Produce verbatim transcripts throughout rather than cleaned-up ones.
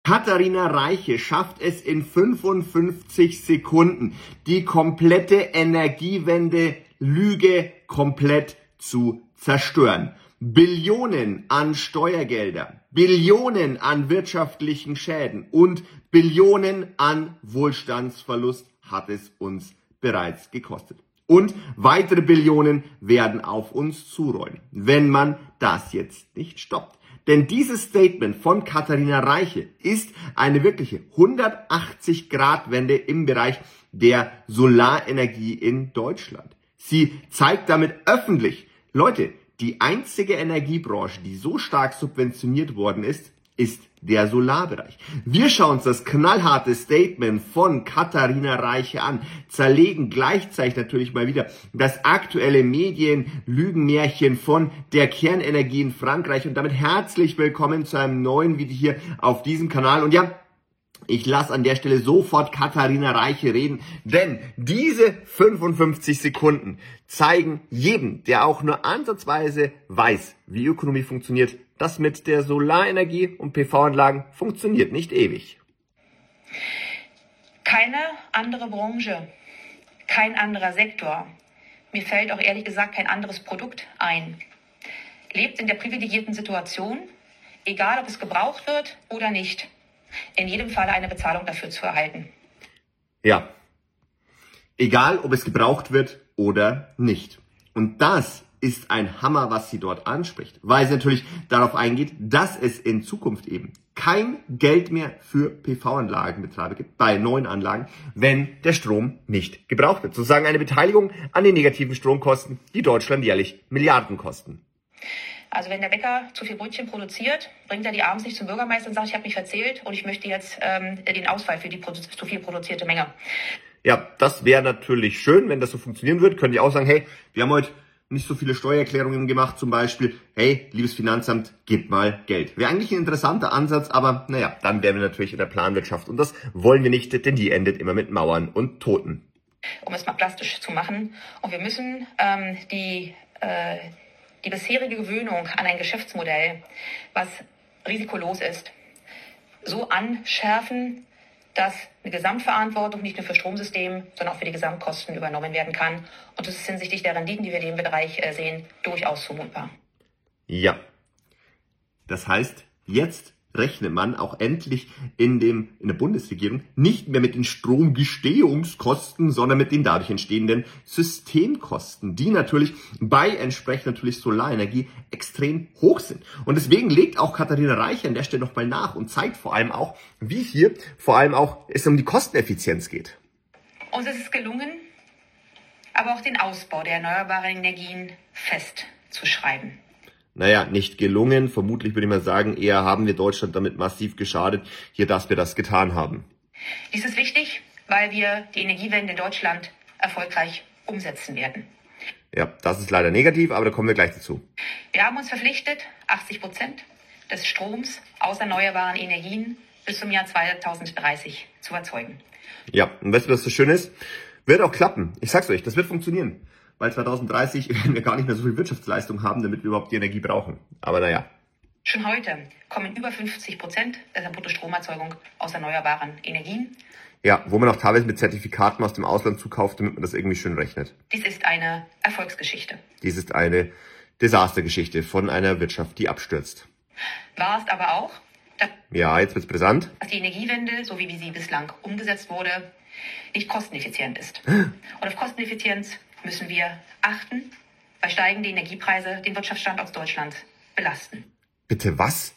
Katharina Reiche schafft es in fünfundfünfzig Sekunden, die komplette Energiewende-Lüge komplett zu zerstören. Billionen an Steuergelder, Billionen an wirtschaftlichen Schäden und Billionen an Wohlstandsverlust hat es uns bereits gekostet. Und weitere Billionen werden auf uns zurollen, wenn man das jetzt nicht stoppt. Denn dieses Statement von Katharina Reiche ist eine wirkliche hundertachtzig Grad Wende im Bereich der Solarenergie in Deutschland. Sie zeigt damit öffentlich, Leute, die einzige Energiebranche, die so stark subventioniert worden ist, ist der Solarbereich. Wir schauen uns das knallharte Statement von Katharina Reiche an, zerlegen gleichzeitig natürlich mal wieder das aktuelle Medien-Lügenmärchen von der Kernenergie in Frankreich und damit herzlich willkommen zu einem neuen Video hier auf diesem Kanal. Und ja, ich lasse an der Stelle sofort Katharina Reiche reden, denn diese fünfundfünfzig Sekunden zeigen jedem, der auch nur ansatzweise weiß, wie Ökonomie funktioniert, das mit der Solarenergie und P V-Anlagen funktioniert nicht ewig. Keine andere Branche, kein anderer Sektor, mir fällt auch ehrlich gesagt kein anderes Produkt ein, lebt in der privilegierten Situation, egal ob es gebraucht wird oder nicht, in jedem Falle eine Bezahlung dafür zu erhalten. Ja, egal ob es gebraucht wird oder nicht. Und das ist ein Hammer, was sie dort anspricht, weil sie natürlich darauf eingeht, dass es in Zukunft eben kein Geld mehr für P V-Anlagenbetreiber gibt, bei neuen Anlagen, wenn der Strom nicht gebraucht wird. Sozusagen eine Beteiligung an den negativen Stromkosten, die Deutschland jährlich Milliarden kosten. Also wenn der Bäcker zu viel Brötchen produziert, bringt er die abends nicht zum Bürgermeister und sagt, ich habe mich verzählt und ich möchte jetzt ähm, den Ausfall für die zu viel produzierte Menge. Ja, das wäre natürlich schön, wenn das so funktionieren würde. Können die auch sagen, hey, wir haben heute nicht so viele Steuererklärungen gemacht, zum Beispiel, hey, liebes Finanzamt, gib mal Geld. Wäre eigentlich ein interessanter Ansatz, aber naja, dann wären wir natürlich in der Planwirtschaft und das wollen wir nicht, denn die endet immer mit Mauern und Toten. Um es mal plastisch zu machen. Und wir müssen ähm, die, äh, die bisherige Gewöhnung an ein Geschäftsmodell, was risikolos ist, so anschärfen, dass eine Gesamtverantwortung nicht nur für Stromsystem, sondern auch für die Gesamtkosten übernommen werden kann. Und das ist hinsichtlich der Renditen, die wir in dem Bereich sehen, durchaus zumutbar. Ja, das heißt, jetzt rechnet man auch endlich in, dem, in der Bundesregierung nicht mehr mit den Stromgestehungskosten, sondern mit den dadurch entstehenden Systemkosten, die natürlich bei entsprechend natürlich Solarenergie extrem hoch sind. Und deswegen legt auch Katharina Reiche an der Stelle nochmal nach und zeigt vor allem auch, wie hier vor allem auch es um die Kosteneffizienz geht. Uns ist es gelungen, aber auch den Ausbau der erneuerbaren Energien festzuschreiben. Naja, nicht gelungen. Vermutlich würde ich mal sagen, eher haben wir Deutschland damit massiv geschadet, hier, dass wir das getan haben. Dies ist wichtig, weil wir die Energiewende in Deutschland erfolgreich umsetzen werden. Ja, das ist leider negativ, aber da kommen wir gleich dazu. Wir haben uns verpflichtet, achtzig Prozent des Stroms aus erneuerbaren Energien bis zum Jahr zweitausenddreißig zu erzeugen. Ja, und weißt du, was so schön ist? Wird auch klappen. Ich sag's euch, das wird funktionieren. Weil zweitausenddreißig werden wir gar nicht mehr so viel Wirtschaftsleistung haben, damit wir überhaupt die Energie brauchen. Aber naja. Schon heute kommen über fünfzig Prozent der Bruttostromerzeugung aus erneuerbaren Energien. Ja, wo man auch teilweise mit Zertifikaten aus dem Ausland zukauft, damit man das irgendwie schön rechnet. Dies ist eine Erfolgsgeschichte. Dies ist eine Desastergeschichte von einer Wirtschaft, die abstürzt. War es aber auch, dass ja, jetzt wird's brisant, dass die Energiewende, so wie sie bislang umgesetzt wurde, nicht kosteneffizient ist. Und auf Kosteneffizienz müssen wir achten, weil steigende Energiepreise den Wirtschaftsstandort Deutschland belasten. Bitte was?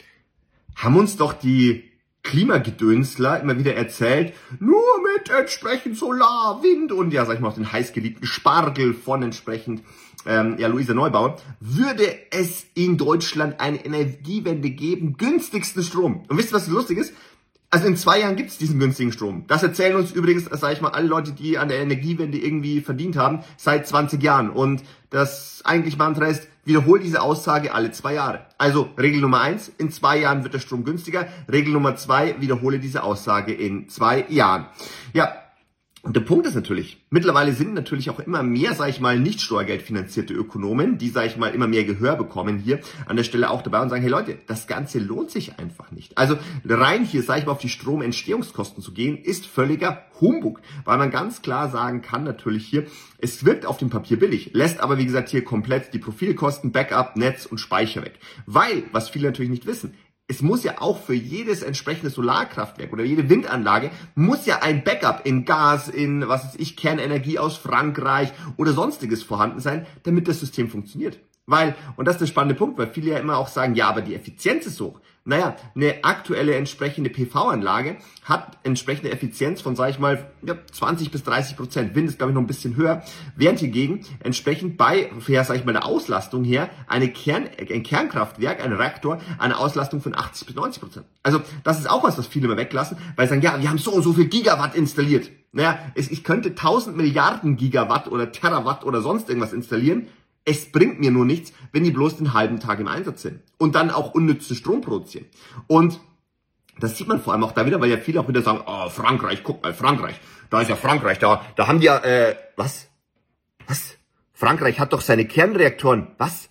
Haben uns doch die Klimagedönsler immer wieder erzählt, nur mit entsprechend Solar, Wind und ja, sag ich mal, auch den heißgeliebten Spargel von entsprechend ähm, ja, Luisa Neubauer, würde es in Deutschland eine Energiewende geben, günstigsten Strom. Und wisst ihr, was lustig ist? Also in zwei Jahren gibt es diesen günstigen Strom. Das erzählen uns übrigens, sage ich mal, alle Leute, die an der Energiewende irgendwie verdient haben, seit zwanzig Jahren. Und das eigentlich Mantra ist, wiederhol diese Aussage alle zwei Jahre. Also Regel Nummer eins, in zwei Jahren wird der Strom günstiger. Regel Nummer zwei, wiederhole diese Aussage in zwei Jahren. Ja, Und der Punkt ist natürlich, mittlerweile sind natürlich auch immer mehr, sage ich mal, nicht steuergeldfinanzierte Ökonomen, die, sage ich mal, immer mehr Gehör bekommen hier an der Stelle auch dabei und sagen, hey Leute, das Ganze lohnt sich einfach nicht. Also rein hier, sage ich mal, auf die Stromentstehungskosten zu gehen, ist völliger Humbug, weil man ganz klar sagen kann natürlich hier, es wirkt auf dem Papier billig, lässt aber, wie gesagt, hier komplett die Profilkosten, Backup, Netz und Speicher weg. Weil, was viele natürlich nicht wissen, es muss ja auch für jedes entsprechende Solarkraftwerk oder jede Windanlage muss ja ein Backup in Gas, in, was weiß ich, Kernenergie aus Frankreich oder sonstiges vorhanden sein, damit das System funktioniert. Weil, und das ist der spannende Punkt, weil viele ja immer auch sagen, ja, aber die Effizienz ist hoch. Naja, eine aktuelle entsprechende P V-Anlage hat entsprechende Effizienz von, sage ich mal, ja, zwanzig bis dreißig Prozent. Wind ist, glaube ich, noch ein bisschen höher. Während hingegen entsprechend bei, ja, sage ich mal, der Auslastung her, eine Kern, ein Kernkraftwerk, ein Reaktor, eine Auslastung von achtzig bis neunzig Prozent. Also das ist auch was, was viele immer weglassen, weil sie sagen, ja, wir haben so und so viel Gigawatt installiert. Naja, es, ich könnte tausend Milliarden Gigawatt oder Terawatt oder sonst irgendwas installieren. Es bringt mir nur nichts, wenn die bloß den halben Tag im Einsatz sind und dann auch unnützen Strom produzieren. Und das sieht man vor allem auch da wieder, weil ja viele auch wieder sagen, oh, Frankreich, guck mal, Frankreich, da ist ja Frankreich, da, da haben die ja, äh, was? Was? Frankreich hat doch seine Kernreaktoren, was?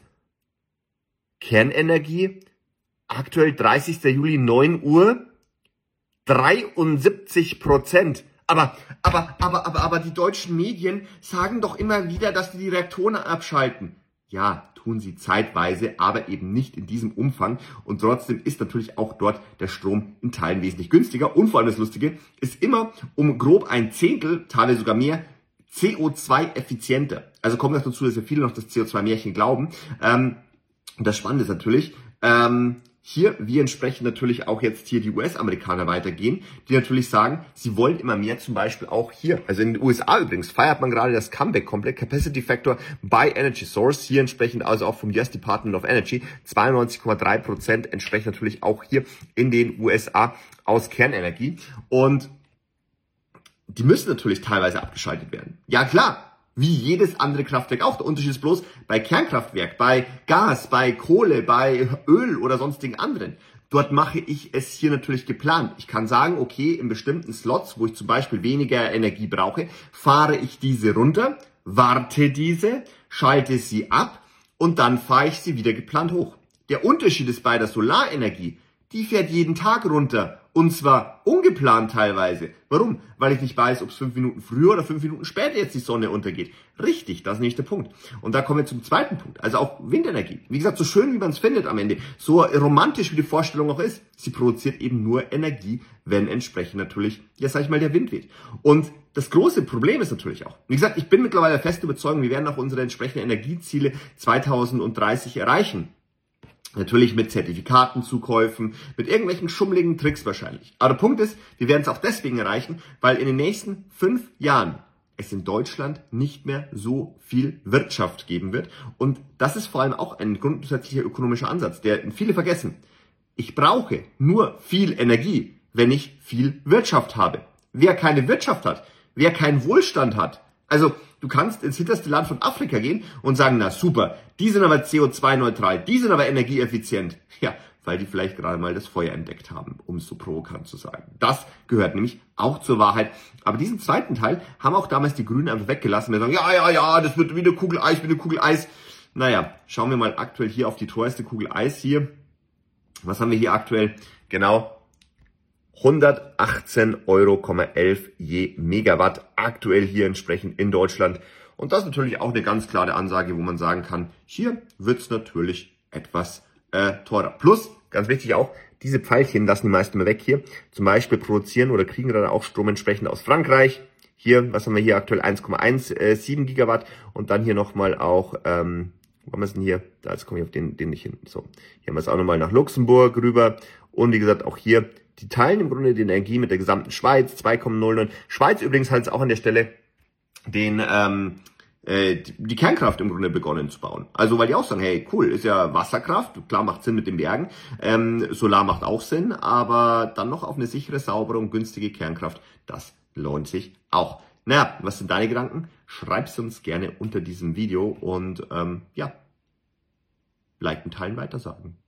Kernenergie, aktuell dreißigster Juli, neun Uhr, dreiundsiebzig Prozent. Aber, aber, aber, aber, aber die deutschen Medien sagen doch immer wieder, dass sie die Reaktoren abschalten. Ja, tun sie zeitweise, aber eben nicht in diesem Umfang. Und trotzdem ist natürlich auch dort der Strom in Teilen wesentlich günstiger. Und vor allem das Lustige, ist immer um grob ein Zehntel, teilweise sogar mehr, C O zwei effizienter. Also kommt das dazu, dass ja viele noch das C O zwei Märchen glauben. Ähm, und das Spannende ist natürlich, ähm, hier, wie entsprechend natürlich auch jetzt hier die U S-Amerikaner weitergehen, die natürlich sagen, sie wollen immer mehr zum Beispiel auch hier, also in den U S A übrigens, feiert man gerade das Comeback komplett, Capacity Factor by Energy Source, hier entsprechend also auch vom U S Department of Energy, zweiundneunzig Komma drei Prozent entsprechend natürlich auch hier in den U S A aus Kernenergie und die müssen natürlich teilweise abgeschaltet werden. Ja klar. Wie jedes andere Kraftwerk auch. Der Unterschied ist bloß bei Kernkraftwerk, bei Gas, bei Kohle, bei Öl oder sonstigen anderen. Dort mache ich es hier natürlich geplant. Ich kann sagen, okay, in bestimmten Slots, wo ich zum Beispiel weniger Energie brauche, fahre ich diese runter, warte diese, schalte sie ab und dann fahre ich sie wieder geplant hoch. Der Unterschied ist bei der Solarenergie, die fährt jeden Tag runter. Und zwar ungeplant teilweise. Warum? Weil ich nicht weiß, ob es fünf Minuten früher oder fünf Minuten später jetzt die Sonne untergeht. Richtig, das ist nicht der Punkt. Und da kommen wir zum zweiten Punkt. Also auch Windenergie. Wie gesagt, so schön wie man es findet am Ende, so romantisch wie die Vorstellung auch ist, sie produziert eben nur Energie, wenn entsprechend natürlich, ja sag ich mal, der Wind weht. Und das große Problem ist natürlich auch, wie gesagt, ich bin mittlerweile fest überzeugt, wir werden auch unsere entsprechenden Energieziele zweitausenddreißig erreichen. Natürlich mit Zertifikatenzukäufen, mit irgendwelchen schummeligen Tricks wahrscheinlich. Aber der Punkt ist, wir werden es auch deswegen erreichen, weil in den nächsten fünf Jahren es in Deutschland nicht mehr so viel Wirtschaft geben wird. Und das ist vor allem auch ein grundsätzlicher ökonomischer Ansatz, der viele vergessen. Ich brauche nur viel Energie, wenn ich viel Wirtschaft habe. Wer keine Wirtschaft hat, wer keinen Wohlstand hat, also du kannst ins hinterste Land von Afrika gehen und sagen, na super, die sind aber C O zwei neutral, die sind aber energieeffizient. Ja, weil die vielleicht gerade mal das Feuer entdeckt haben, um es so provokant zu sagen. Das gehört nämlich auch zur Wahrheit. Aber diesen zweiten Teil haben auch damals die Grünen einfach weggelassen. Wir sagen, ja, ja, ja, das wird wie eine Kugel Eis, wie eine Kugel Eis. Naja, schauen wir mal aktuell hier auf die teuerste Kugel Eis hier. Was haben wir hier aktuell? Genau. hundertachtzehn Euro elf je Megawatt aktuell hier entsprechend in Deutschland. Und das ist natürlich auch eine ganz klare Ansage, wo man sagen kann, hier wird es natürlich etwas äh, teurer. Plus, ganz wichtig auch, diese Pfeilchen lassen die meisten mal weg hier. Zum Beispiel produzieren oder kriegen gerade auch Strom entsprechend aus Frankreich. Hier, was haben wir hier aktuell? eins Komma siebzehn Gigawatt. Und dann hier nochmal auch, ähm, wo haben wir es denn hier? Da, jetzt komme ich auf den, den nicht hin. So, hier haben wir es auch nochmal nach Luxemburg rüber. Und wie gesagt, auch hier, die teilen im Grunde die Energie mit der gesamten Schweiz, zwei Komma null neun. Schweiz übrigens hat auch an der Stelle den ähm, äh, die Kernkraft im Grunde begonnen zu bauen. Also weil die auch sagen, hey cool, ist ja Wasserkraft, klar macht Sinn mit den Bergen, ähm, Solar macht auch Sinn, aber dann noch auf eine sichere, saubere und günstige Kernkraft, das lohnt sich auch. Naja, was sind deine Gedanken? Schreib's uns gerne unter diesem Video und ähm, ja, liken, teilen, weitersagen.